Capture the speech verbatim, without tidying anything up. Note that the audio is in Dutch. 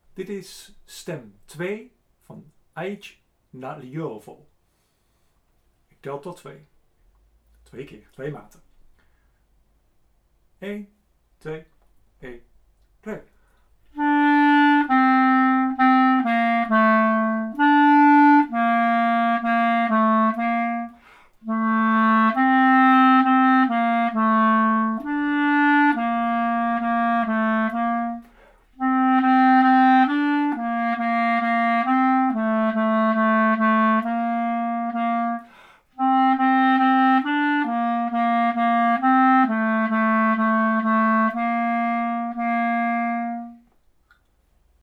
Dit is stem twee van Aidj Naljovo. Ik tel tot twee. Twee keer, twee maten. één, twee, één, twee.